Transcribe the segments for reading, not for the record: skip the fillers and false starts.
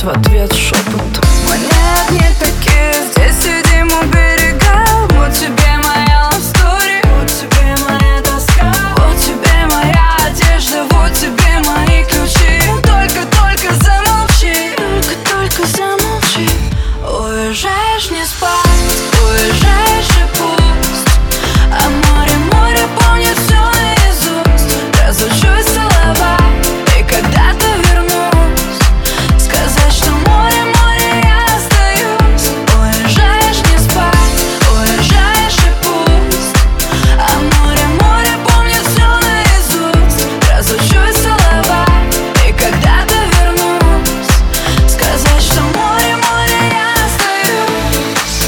в ответ шепотом: мы не такие, здесь сидим у берега. Вот тебе моя love story, вот тебе моя тоска, вот тебе моя одежда, вот тебе мои ключи. Только замолчи, только замолчи. Уезжаешь не спать, уезжаешь и пусть, а море помнит все наизусть. Разучусь целовать и когда-то вернусь, сказать, что море, я остаюсь. Уезжаешь не спать, уезжаешь и пусть, а море помнит все наизусть. Разучусь целовать и когда-то вернусь, сказать, что море, я остаюсь.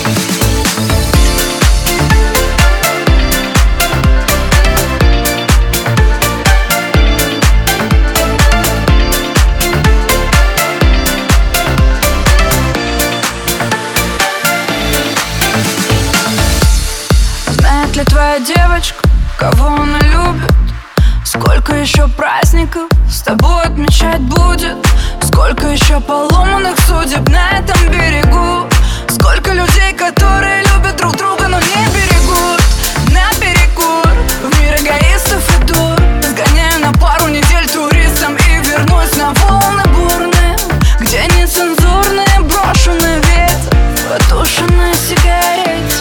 Знает ли твоя девочка, кого она любит? Сколько еще праздников с тобой отмечать будет? Сколько еще поломанных судеб на этом берегу? Сколько людей, которые любят друг друга, но не берегут? Наперекор в мир эгоистов иду, сгоняю на пару недель туристом и вернусь на волны бурные, где нецензурные брошу на ветер потушенные сигареты.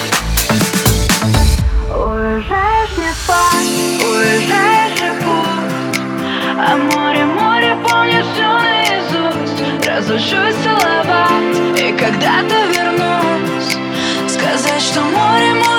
Уезжаешь не спать, уезжаешь и пусть, а море помнит все наизусть. Разучусь целовать и когда-то вернусь, сказать, что море